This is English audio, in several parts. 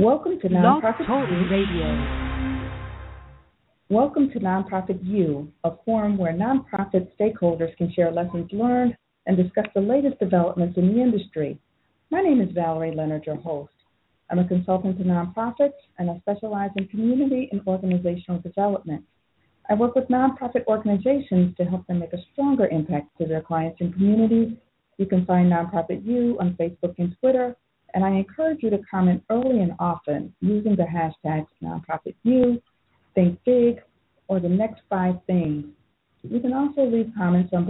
Welcome to Blog Nonprofit Talk U. Radio. Welcome to Nonprofit U, a forum where nonprofit stakeholders can share lessons learned and discuss the latest developments in the industry. My name is Valerie Leonard, your host. I'm a consultant to nonprofits, and I specialize in community and organizational development. I work with nonprofit organizations to help them make a stronger impact to their clients and communities. You can find Nonprofit U on Facebook and Twitter, and I encourage you to comment early and often using the hashtags NonprofitU, Think Big, or the next 5 things. You can also leave comments on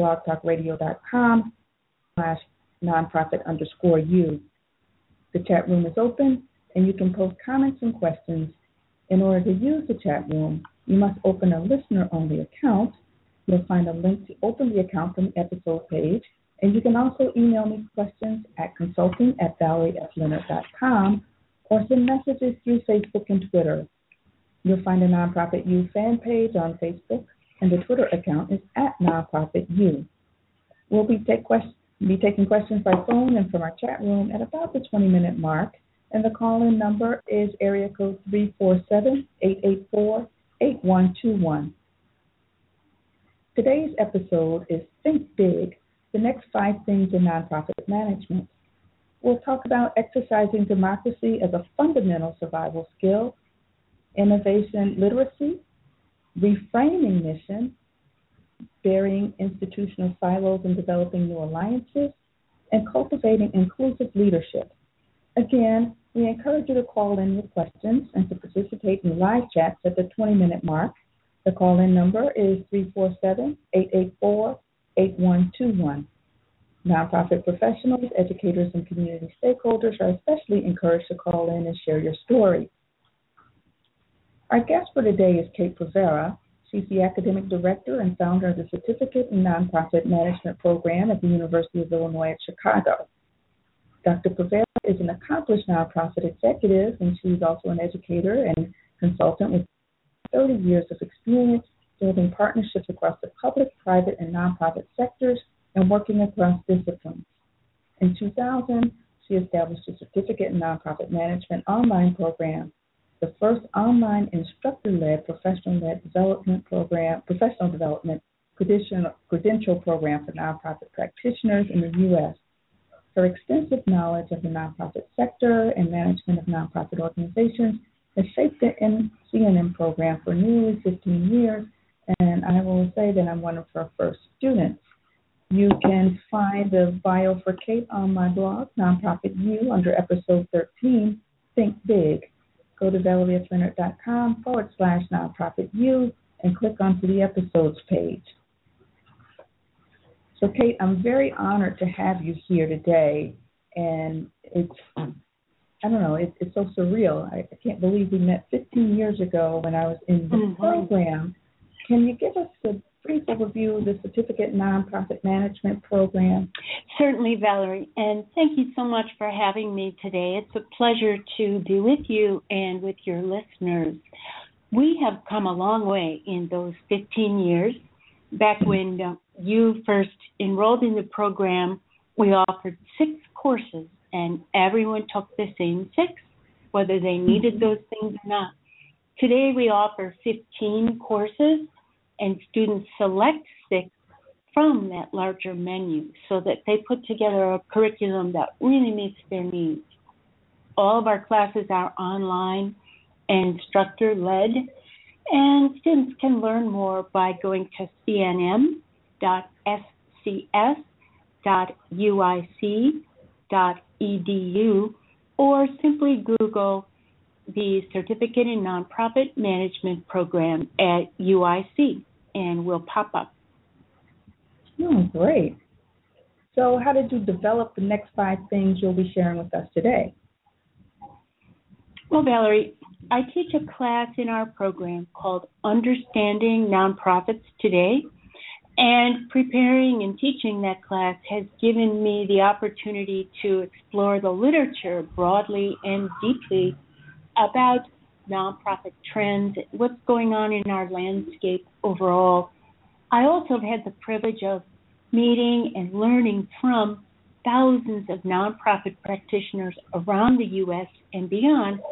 blogtalkradio.com/nonprofit_U. The chat room is open, and you can post comments and questions. In order to use the chat room, you must open a listener-only account. You'll find a link to open the account from the episode page, and you can also email me questions at consulting@valeriefleonard.com or send messages through Facebook and Twitter. You'll find a Nonprofit U fan page on Facebook, and the Twitter account is @NonprofitU. We'll be taking questions by phone and from our chat room at about the 20-minute mark, and the call-in number is area code 347-884-8121. Today's episode is Think Big, the next 5 things in nonprofit management. We'll talk about exercising democracy as a fundamental survival skill, innovation literacy, reframing mission, burying institutional silos and developing new alliances, and cultivating inclusive leadership. Again, we encourage you to call in with questions and to participate in live chats at the 20-minute mark. The call-in number is 347-884-8121. Nonprofit professionals, educators, and community stakeholders are especially encouraged to call in and share your story. Our guest for today is Kate Provera. She's the academic director and founder of the Certificate in Nonprofit Management program at the University of Illinois at Chicago. Dr. Provera is an accomplished nonprofit executive, and she's also an educator and consultant with 30 years of experience building partnerships across the public, private, and nonprofit sectors and working across disciplines. In 2000, she established a Certificate in Nonprofit Management online program, the first online instructor-led professional development program credential program for nonprofit practitioners in the U.S. Her extensive knowledge of the nonprofit sector and management of nonprofit organizations has shaped the CNM program for nearly 15 years, and I will say that I'm one of her first students. You can find the bio for Kate on my blog, Nonprofit U, under episode 13, Think Big. Go to valeriefleonard.com/nonprofitU and click onto the episodes page. So, Kate, I'm very honored to have you here today, and it's so surreal. I can't believe we met 15 years ago when I was in the program. Can you give us a brief overview of the Certificate in Nonprofit Management program? Certainly, Valerie, and thank you so much for having me today. It's a pleasure to be with you and with your listeners. We have come a long way in those 15 years. Back when you first enrolled in the program, we offered 6 courses, and everyone took the same 6, whether they needed those things or not. Today, we offer 15 courses, and students select 6 from that larger menu so that they put together a curriculum that really meets their needs. All of our classes are online and instructor-led, and students can learn more by going to cnm.scs.uic.edu or simply Google the Certificate in Nonprofit Management program at UIC, and will pop up. Oh, great. So how did you develop the next 5 things you'll be sharing with us today? Well, Valerie, I teach a class in our program called Understanding Nonprofits Today, and preparing and teaching that class has given me the opportunity to explore the literature broadly and deeply about nonprofit trends, what's going on in our landscape overall. I also have had the privilege of meeting and learning from thousands of nonprofit practitioners around the U.S. and beyond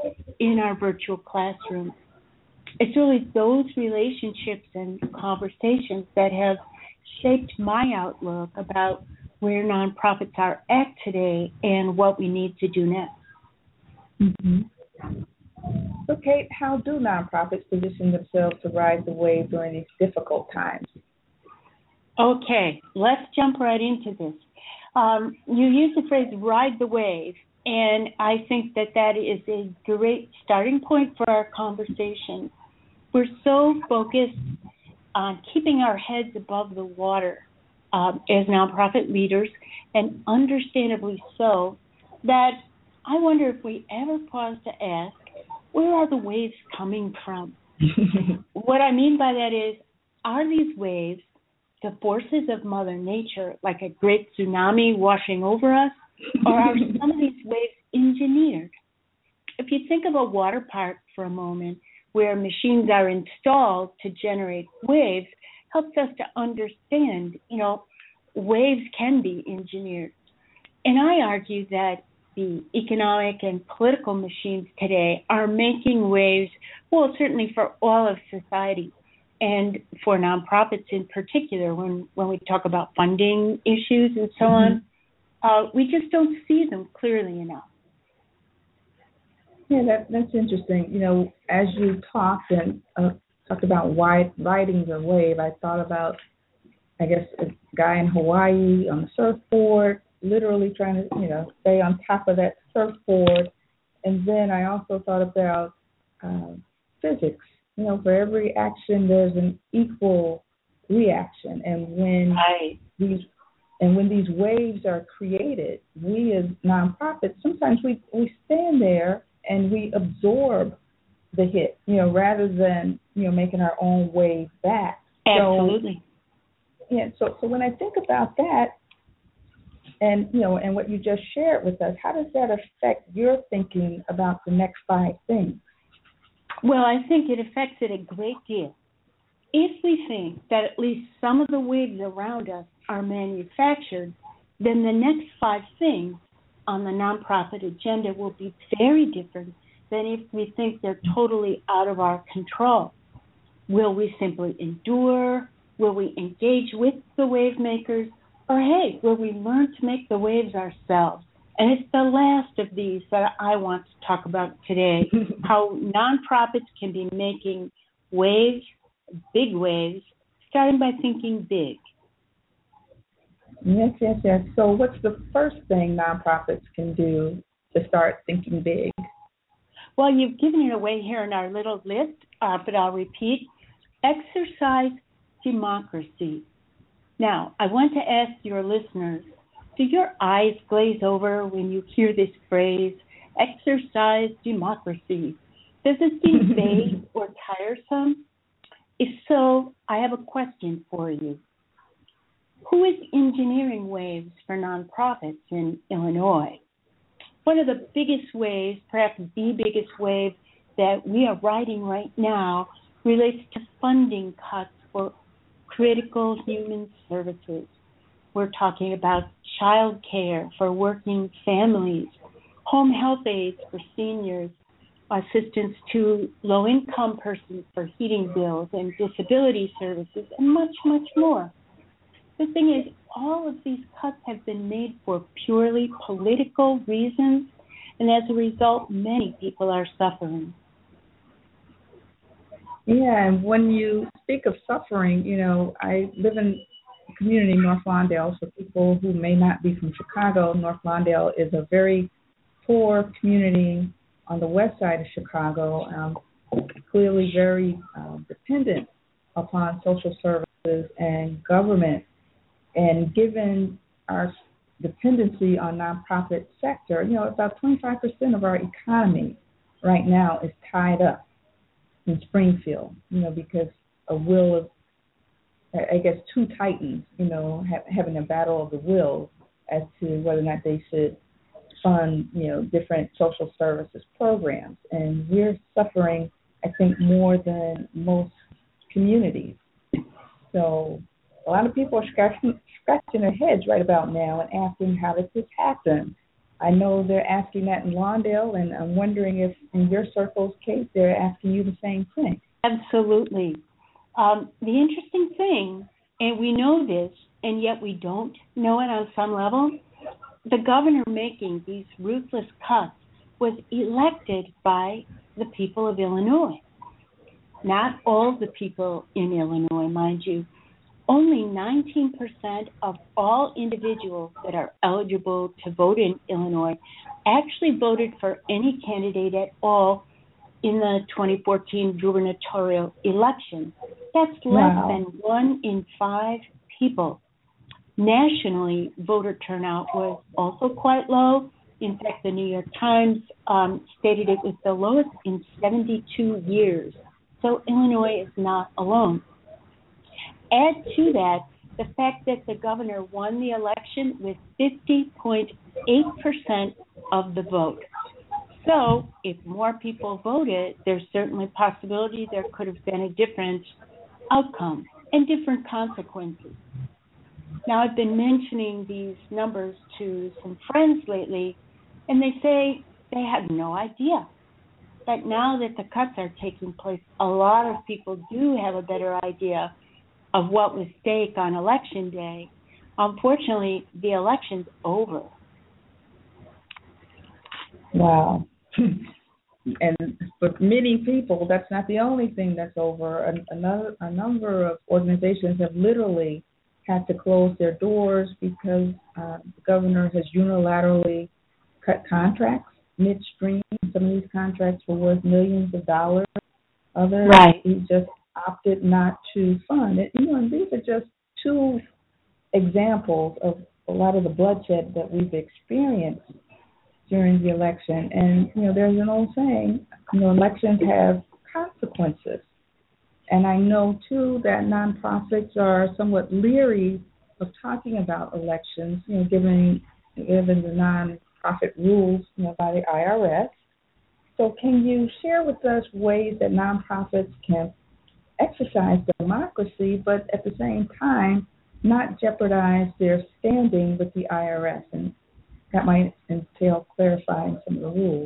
in our virtual classrooms. It's really those relationships and conversations that have shaped my outlook about where nonprofits are at today and what we need to do next. Mm-hmm. So, Kate, how do nonprofits position themselves to ride the wave during these difficult times? Okay, let's jump right into this. You used the phrase ride the wave, and I think that is a great starting point for our conversation. We're so focused on keeping our heads above the water as nonprofit leaders, and understandably so, that I wonder if we ever pause to ask, where are the waves coming from? What I mean by that is, are these waves the forces of Mother Nature, like a great tsunami washing over us, or are some of these waves engineered? If you think of a water park for a moment, where machines are installed to generate waves, helps us to understand, waves can be engineered. And I argue that the economic and political machines today are making waves, well, certainly for all of society and for nonprofits in particular, when we talk about funding issues and so on, we just don't see them clearly enough. Yeah, that's interesting. As you talked about riding the wave, I thought about, I guess, a guy in Hawaii on the surfboard, literally trying to, stay on top of that surfboard. And then I also thought about physics. For every action, there's an equal reaction. And when these waves are created, we as nonprofits, sometimes we stand there and we absorb the hit, rather than, making our own wave back. Absolutely. So when I think about that, and what you just shared with us, how does that affect your thinking about the next 5 things? Well, I think it affects it a great deal. If we think that at least some of the waves around us are manufactured, then the next 5 things on the nonprofit agenda will be very different than if we think they're totally out of our control. Will we simply endure? Will we engage with the wave makers? Or, hey, will we learn to make the waves ourselves? And it's the last of these that I want to talk about today, how nonprofits can be making waves, big waves, starting by thinking big. Yes. So what's the first thing nonprofits can do to start thinking big? Well, you've given it away here in our little list, but I'll repeat. Exercise democracy. Now, I want to ask your listeners, do your eyes glaze over when you hear this phrase, exercise democracy? Does it seem vague or tiresome? If so, I have a question for you. Who is engineering waves for nonprofits in Illinois? One of the biggest waves, perhaps the biggest wave that we are riding right now, relates to funding cuts for critical human services. We're talking about child care for working families, home health aides for seniors, assistance to low-income persons for heating bills and disability services, and much, much more. The thing is, all of these cuts have been made for purely political reasons, and as a result, many people are suffering. Yeah, and when you speak of suffering, I live in a community, North Lawndale. So people who may not be from Chicago, North Lawndale is a very poor community on the west side of Chicago, clearly very dependent upon social services and government. And given our dependency on nonprofit sector, about 25% of our economy right now is tied up in Springfield, because a will of, I guess, 2 titans, having a battle of the wills as to whether or not they should fund, different social services programs. And we're suffering, I think, more than most communities. So a lot of people are scratching their heads right about now and asking, how did this happen? I know they're asking that in Lawndale, and I'm wondering if in your circle's case they're asking you the same thing. Absolutely. The interesting thing, and we know this, and yet we don't know it on some level, the governor making these ruthless cuts was elected by the people of Illinois. Not all the people in Illinois, mind you. Only 19% of all individuals that are eligible to vote in Illinois actually voted for any candidate at all in the 2014 gubernatorial election. That's less than 1 in 5 people. Nationally, voter turnout was also quite low. In fact, the New York Times stated it was the lowest in 72 years. So Illinois is not alone. Add to that the fact that the governor won the election with 50.8% of the vote. So if more people voted, there's certainly a possibility there could have been a different outcome and different consequences. Now, I've been mentioning these numbers to some friends lately, and they say they had no idea. But now that the cuts are taking place, a lot of people do have a better idea of what was at stake on Election Day. Unfortunately, the election's over. Wow. And for many people, that's not the only thing that's over. A number of organizations have literally had to close their doors because the governor has unilaterally cut contracts midstream. Some of these contracts were worth millions of dollars. Others, he just opted not to fund it. And these are just two examples of a lot of the bloodshed that we've experienced during the election. And, there's an old saying, elections have consequences. And I know, too, that nonprofits are somewhat leery of talking about elections, given the nonprofit rules, by the IRS. So can you share with us ways that nonprofits can exercise democracy, but at the same time not jeopardize their standing with the IRS? And that might entail clarifying some of the rules.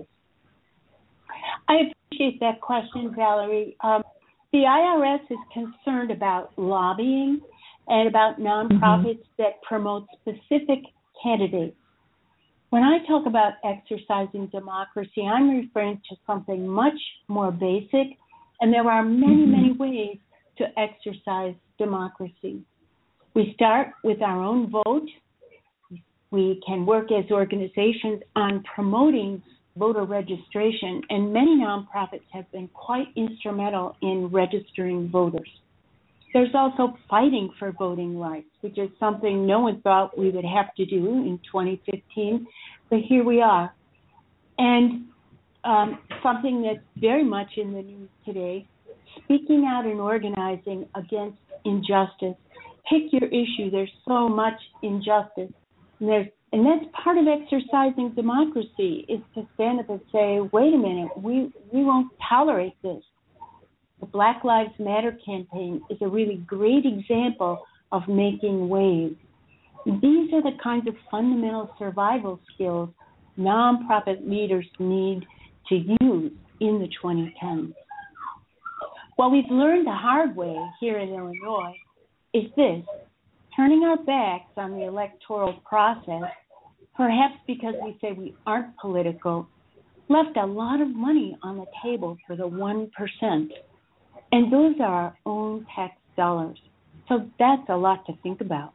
I appreciate that question, Valerie. The IRS is concerned about lobbying and about nonprofits that promote specific candidates. When I talk about exercising democracy, I'm referring to something much more basic, and there are many, many ways to exercise democracy. We start with our own vote. We can work as organizations on promoting voter registration, and many nonprofits have been quite instrumental in registering voters. There's also fighting for voting rights, which is something no one thought we would have to do in 2015, but here we are. And something that's very much in the news today, speaking out and organizing against injustice. Pick your issue. There's so much injustice. And that's part of exercising democracy, is to stand up and say, wait a minute, we won't tolerate this. The Black Lives Matter campaign is a really great example of making waves. These are the kinds of fundamental survival skills nonprofit leaders need to use in the 2010s. What we've learned the hard way here in Illinois is this: turning our backs on the electoral process, perhaps because we say we aren't political, left a lot of money on the table for the 1%. And those are our own tax dollars. So that's a lot to think about.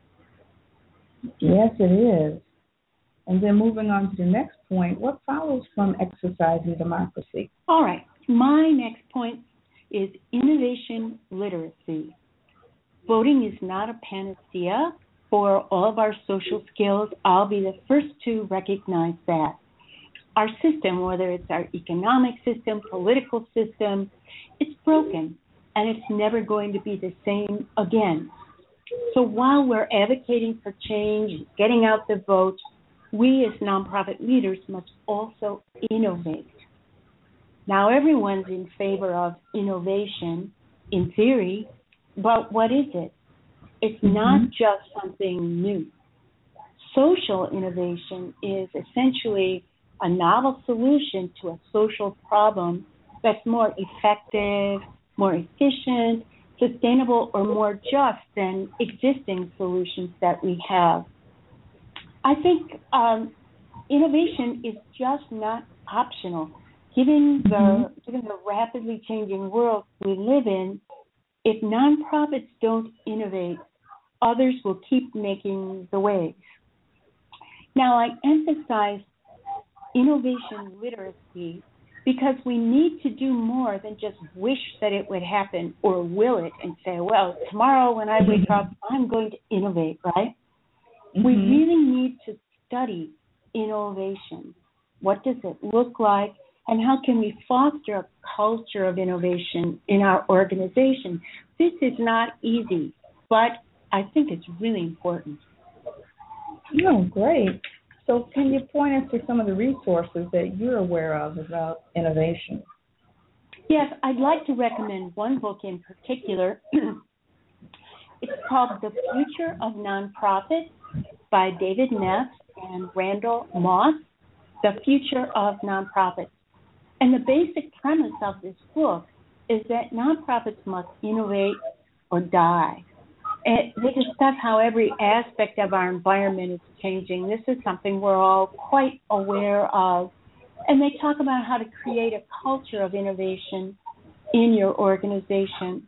Yes, it is. And then moving on to the next point, what follows from exercising democracy? All right. My next point is innovation literacy. Voting is not a panacea for all of our social skills. I'll be the first to recognize that. Our system, whether it's our economic system, political system, it's broken, and it's never going to be the same again. So while we're advocating for change, getting out the vote, we as nonprofit leaders must also innovate. Now, everyone's in favor of innovation, in theory, but what is it? It's not just something new. Social innovation is essentially a novel solution to a social problem that's more effective, more efficient, sustainable, or more just than existing solutions that we have. I think innovation is just not optional. Given the rapidly changing world we live in, if nonprofits don't innovate, others will keep making the waves. Now, I emphasize innovation literacy because we need to do more than just wish that it would happen or will it and say, well, tomorrow when I wake up, I'm going to innovate, right? We really need to study innovation. What does it look like? And how can we foster a culture of innovation in our organization? This is not easy, but I think it's really important. Oh, great. So can you point us to some of the resources that you're aware of about innovation? Yes, I'd like to recommend one book in particular. It's called The Future of Nonprofits by David Neff and Randall Moss, The Future of Nonprofits. And the basic premise of this book is that nonprofits must innovate or die. They discuss how every aspect of our environment is changing. This is something we're all quite aware of. And they talk about how to create a culture of innovation in your organization.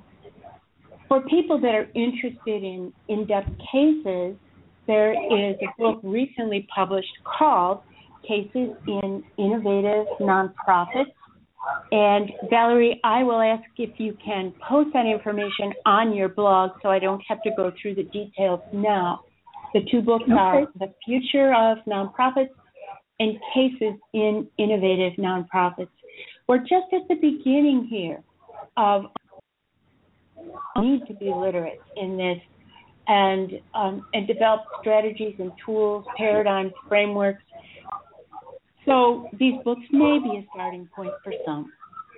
For people that are interested in in-depth cases, there is a book recently published called Cases in Innovative Nonprofits. And Valerie, I will ask if you can post that information on your blog so I don't have to go through the details now. The two books are The Future of Nonprofits and Cases in Innovative Nonprofits. We're just at the beginning here of need to be literate in this and develop strategies and tools, paradigms, frameworks. So these books may be a starting point for some.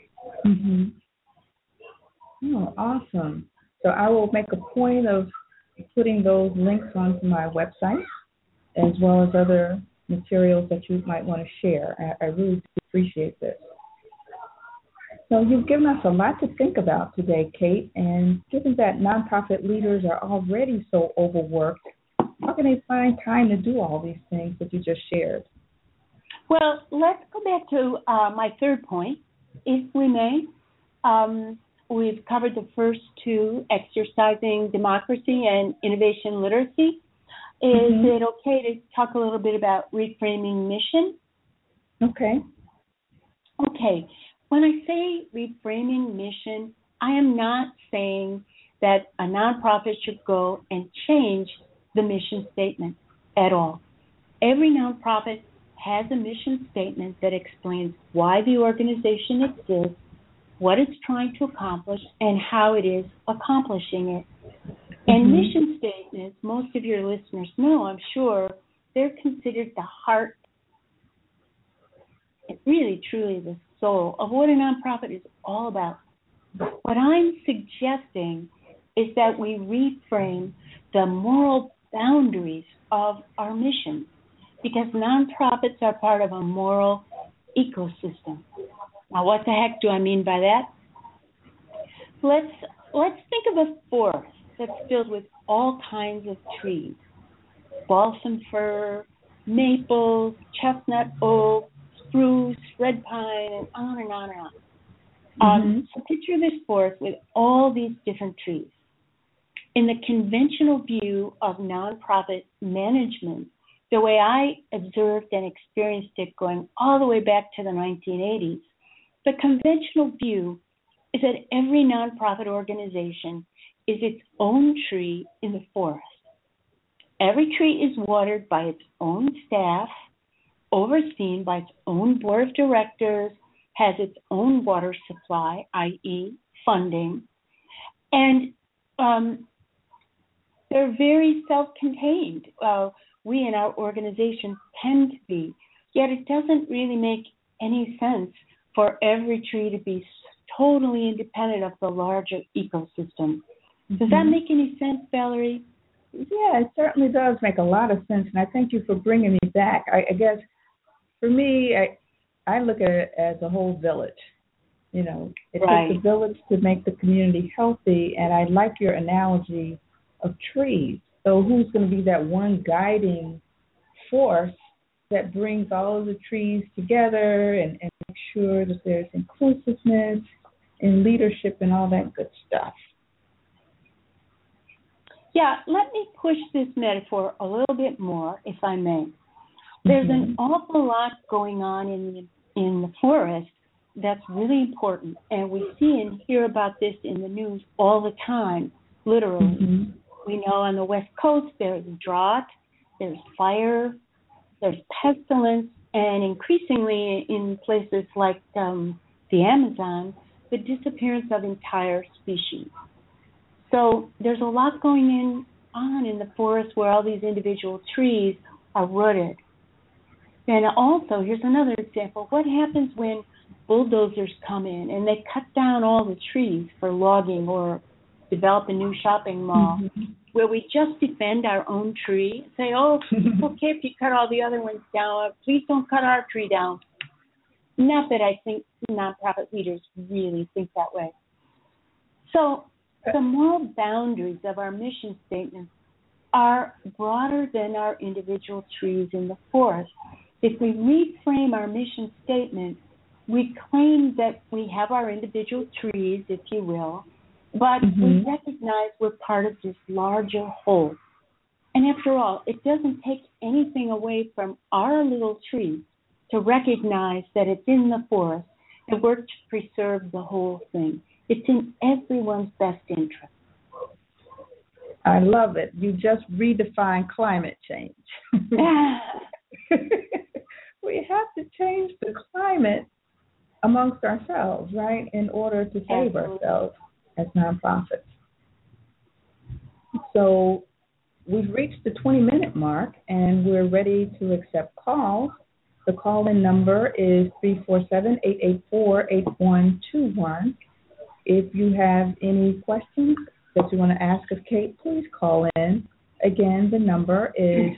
Oh, awesome. So I will make a point of putting those links onto my website as well as other materials that you might want to share. I really appreciate this. So you've given us a lot to think about today, Kate, and given that nonprofit leaders are already so overworked, how can they find time to do all these things that you just shared? Well, let's go back to my third point, if we may. We've covered the first two, exercising democracy and innovation literacy. Is it okay to talk a little bit about reframing mission? Okay. Okay. When I say reframing mission, I am not saying that a nonprofit should go and change the mission statement at all. Every nonprofit has a mission statement that explains why the organization exists, what it's trying to accomplish, and how it is accomplishing it. And mission statements, most of your listeners know, I'm sure, they're considered the heart, really, truly the soul of what a nonprofit is all about. What I'm suggesting is that we reframe the moral boundaries of our mission, because nonprofits are part of a moral ecosystem. Now, what the heck do I mean by that? Let's think of a forest that's filled with all kinds of trees: balsam fir, maple, chestnut oak, spruce, red pine, and on and on and on. So picture this forest with all these different trees. In the conventional view of nonprofit management, the way I observed and experienced it going all the way back to the 1980s, the conventional view is that every nonprofit organization is its own tree in the forest. Every tree is watered by its own staff, overseen by its own board of directors, has its own water supply, i.e. funding, and they're very self-contained. We in our organization tend to be, yet it doesn't really make any sense for every tree to be totally independent of the larger ecosystem. Does that make any sense, Valerie? Yeah, it certainly does make a lot of sense, and I thank you for bringing me back. I guess for me, I look at it as a whole village. You know, it Right. takes a village to make the community healthy, and I like your analogy of trees. So who's going to be that one guiding force that brings all of the trees together and make sure that there's inclusiveness and leadership and all that good stuff? Yeah, let me push this metaphor a little bit more, if I may. There's an awful lot going on in the forest that's really important, and we see and hear about this in the news all the time, literally. Mm-hmm. We know on the West Coast there's drought, there's fire, there's pestilence, and increasingly in places like the Amazon, the disappearance of entire species. So there's a lot going on in the forest where all these individual trees are rooted. And also, here's another example. What happens when bulldozers come in and they cut down all the trees for logging or develop a new shopping mall, where we just defend our own tree and say, oh, it's okay if you cut all the other ones down. Please don't cut our tree down. Not that I think nonprofit leaders really think that way. So the moral boundaries of our mission statements are broader than our individual trees in the forest. If we reframe our mission statement, we claim that we have our individual trees, if you will, but we recognize we're part of this larger whole. And after all, it doesn't take anything away from our little tree to recognize that it's in the forest and work to preserve the whole thing. It's in everyone's best interest. I love it. You just redefined climate change. We have to change the climate amongst ourselves, right, in order to save ourselves as nonprofits. So we've reached the 20-minute mark, and we're ready to accept calls. The call-in number is 347-884-8121. If you have any questions that you want to ask of Kate, please call in. Again, the number is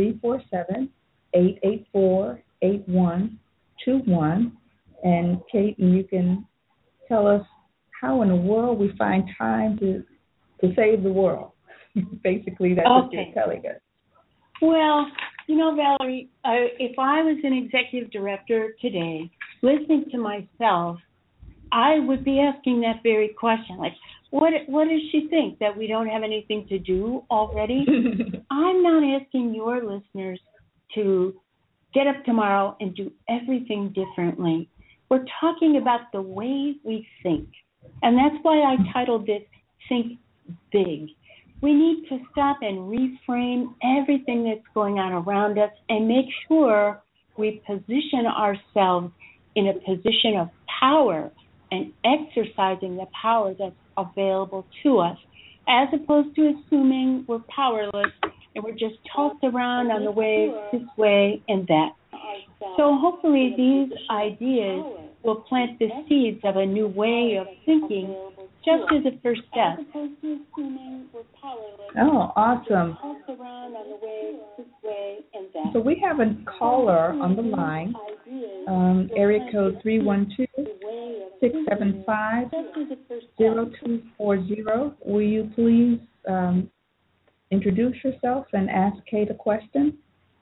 347-884-8121. And Kate, you can tell us how in the world we find time to save the world. Basically, that's what you're telling us. Well, you know, Valerie, if I was an executive director today, listening to myself, I would be asking that very question, like, what does she think, that we don't have anything to do already? I'm not asking your listeners to get up tomorrow and do everything differently. We're talking about the way we think. And that's why I titled this Think Big. We need to stop and reframe everything that's going on around us and make sure we position ourselves in a position of power and exercising the power that's available to us, as opposed to assuming we're powerless and we're just tossed around on the waves this way and that. So hopefully these ideas will plant the seeds of a new way of thinking, just as a first step. Oh, awesome. So we have a caller on the line, area code 312-675-0240. Will you please introduce yourself and ask Kate a question?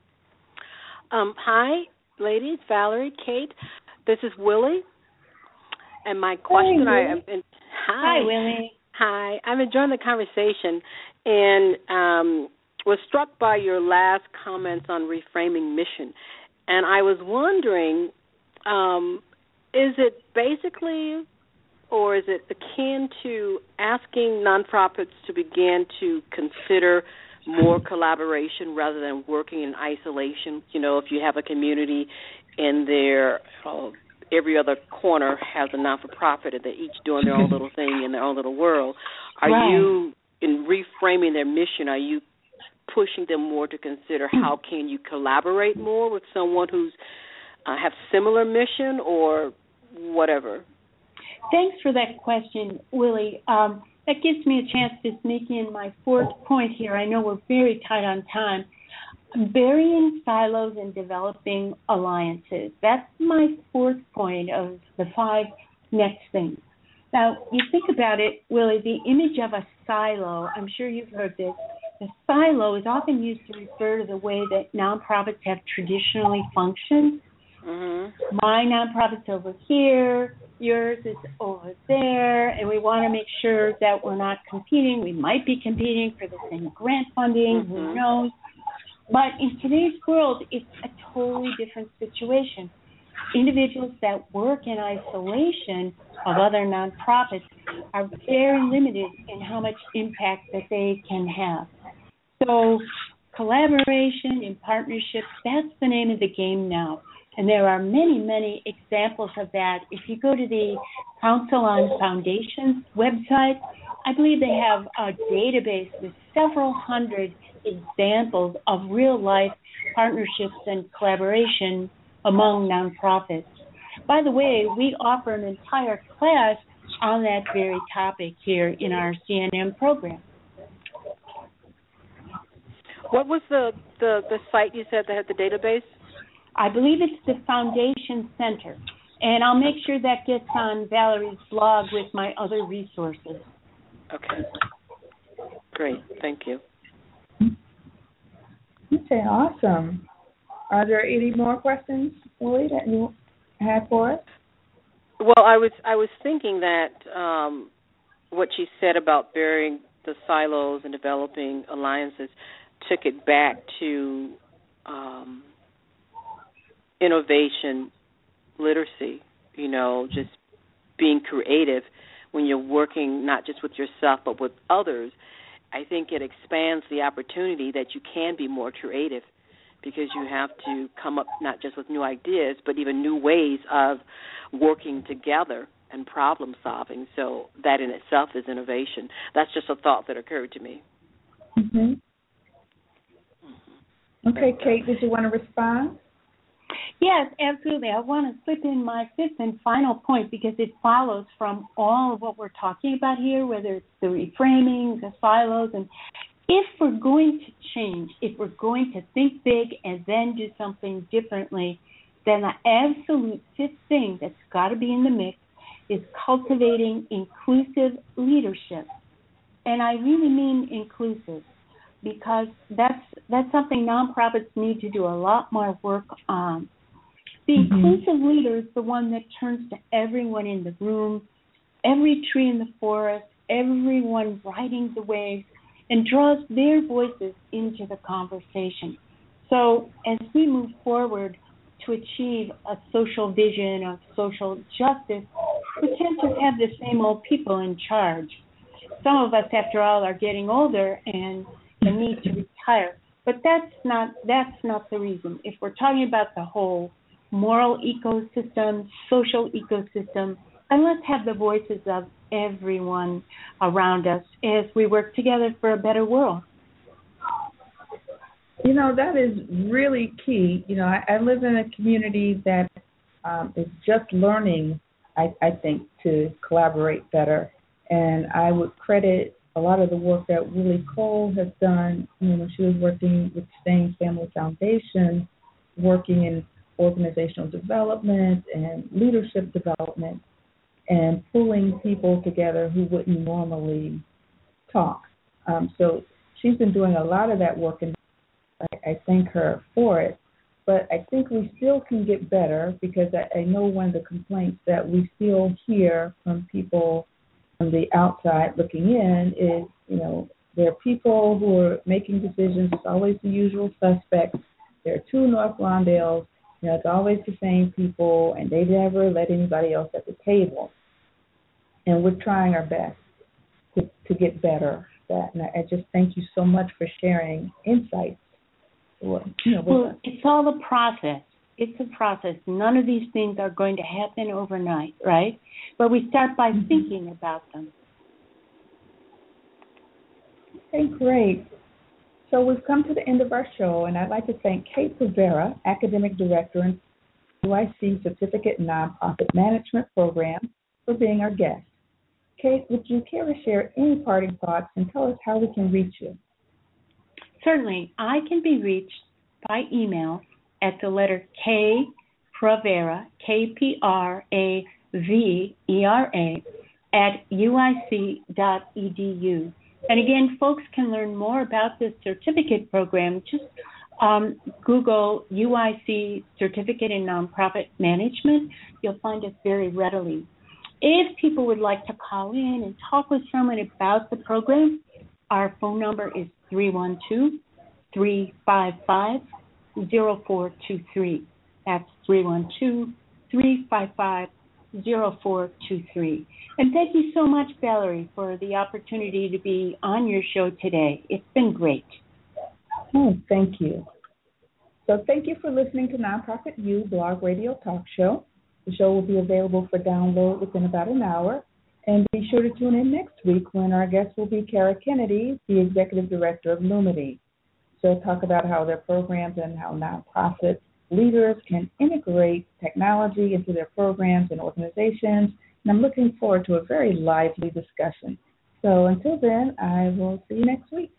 Hi, ladies, Valerie, Kate. This is Willie. And my question, Hi, Willie. Hi. I'm enjoying the conversation and was struck by your last comments on reframing mission. And I was wondering, is it basically, or is it akin to asking nonprofits to begin to consider more collaboration rather than working in isolation? You know, if you have a community in their every other corner has a not-for-profit and they're each doing their own little thing in their own little world. Are you, in reframing their mission, are you pushing them more to consider how can you collaborate more with someone who's have similar mission or whatever? Thanks for that question, Willie. That gives me a chance to sneak in my fourth point here. I know we're very tight on time. Burying silos and developing alliances. That's my fourth point of the 5 next things. Now, you think about it, Willie, the image of a silo, I'm sure you've heard this, the silo is often used to refer to the way that nonprofits have traditionally functioned. Mm-hmm. My nonprofit's over here, yours is over there, and we want to make sure that we're not competing. We might be competing for the same grant funding, mm-hmm. Who knows? But in today's world, it's a totally different situation. Individuals that work in isolation of other nonprofits are very limited in how much impact that they can have. So collaboration and partnerships, that's the name of the game now. And there are many, many examples of that. If you go to the Council on Foundations website, I believe they have a database with several hundred examples of real-life partnerships and collaboration among nonprofits. By the way, we offer an entire class on that very topic here in our CNM program. What was the site you said that had the database? I believe it's the Foundation Center, and I'll make sure that gets on Valerie's blog with my other resources. Okay. Great. Thank you. Okay, awesome. Are there any more questions, Willie, that you had for us? Well, I was thinking that what you said about burying the silos and developing alliances took it back to innovation literacy, just being creative when you're working not just with yourself but with others. I think it expands the opportunity that you can be more creative because you have to come up not just with new ideas but even new ways of working together and problem solving. So that in itself is innovation. That's just a thought that occurred to me. Mm-hmm. Mm-hmm. Okay, Kate, did you want to respond? Yes, absolutely. I want to slip in my fifth and final point because it follows from all of what we're talking about here, whether it's the reframing, the silos, and if we're going to change, if we're going to think big and then do something differently, then the absolute fifth thing that's got to be in the mix is cultivating inclusive leadership. And I really mean inclusive because that's something nonprofits need to do a lot more work on. The inclusive leader is the one that turns to everyone in the room, every tree in the forest, everyone riding the waves, and draws their voices into the conversation. So as we move forward to achieve a social vision of social justice, we can't just have the same old people in charge. Some of us, after all, are getting older and the need to retire. But that's not the reason. If we're talking about the whole moral ecosystem, social ecosystem, and let's have the voices of everyone around us as we work together for a better world. That is really key. I live in a community that is just learning, I think, to collaborate better. And I would credit a lot of the work that Willie Cole has done, when she was working with Spain Family Foundation, working in organizational development and leadership development, and pulling people together who wouldn't normally talk. So she's been doing a lot of that work, and I thank her for it. But I think we still can get better because I know one of the complaints that we still hear from people from the outside looking in is, there are people who are making decisions. It's always the usual suspects. There are 2 North Lawndales. It's always the same people, and they never let anybody else at the table. And we're trying our best to get better at that. And I just thank you so much for sharing insights. Well, it's all a process. It's a process. None of these things are going to happen overnight, right? But we start by thinking about them. Okay, great. So we've come to the end of our show, and I'd like to thank Kate Rivera, Academic Director in UIC Certificate in Nonprofit Management Program, for being our guest. Kate, would you care to share any parting thoughts and tell us how we can reach you? Certainly. I can be reached by email at the letter K Pravera, KPRAVERA, at UIC.edu. And again, folks can learn more about this certificate program. Just Google UIC Certificate in Nonprofit Management. You'll find it very readily. If people would like to call in and talk with someone about the program, our phone number is 312-355-0423. That's 312-355-0423. And thank you so much, Valerie, for the opportunity to be on your show today. It's been great. Oh, thank you. So thank you for listening to Nonprofit U Blog Radio Talk Show. The show will be available for download within about an hour. And be sure to tune in next week when our guest will be Kara Kennedy, the Executive Director of Lumity. She'll talk about how their programs and how nonprofit leaders can integrate technology into their programs and organizations. And I'm looking forward to a very lively discussion. So until then, I will see you next week.